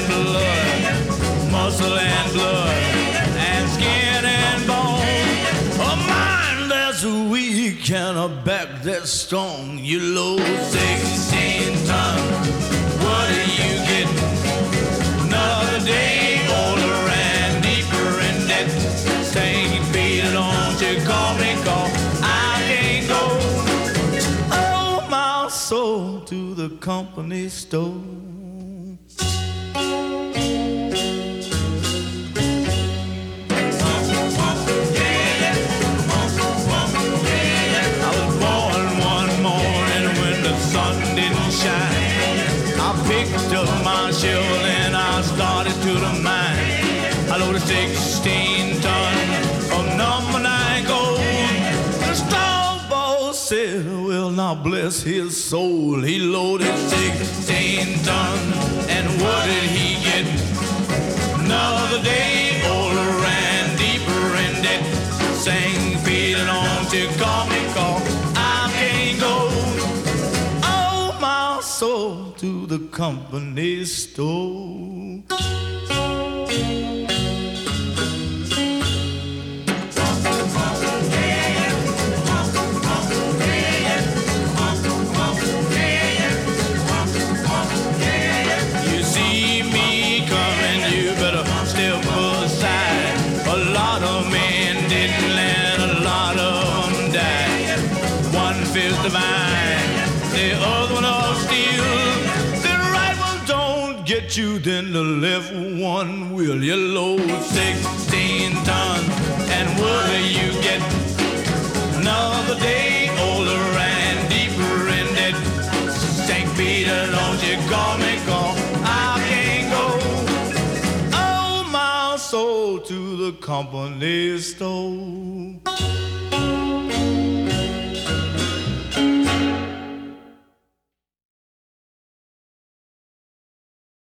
blood, muscle and blood, and skin and bone. A mind that's weak and a back that's strong. You load 16 tons. What do you get? Another day older and deeper in debt. Saying feet don't you call me, call I can't go. Oh, my soul to the company store. I was born one morning when the sun didn't shine. I picked up my shovel and I started to the mine. I loaded 16 tons of number 9 gold. The strong boss said, well, now bless his soul. He loaded 16 tons, and what did he get? Another day older and deeper in debt. Sang Peter, don't you call me, call I can't go. Oh, my soul to the company store. You see me coming, you better step aside. A lot of men didn't land, a lot of them died. One fist of iron, the other one of steel. The right one don't get you, then the left one will. You load 16 tons, and what do you get? Another day older and deeper in debt. St. Peter, don't you call me, call I can't go. Oh, my soul to the company store.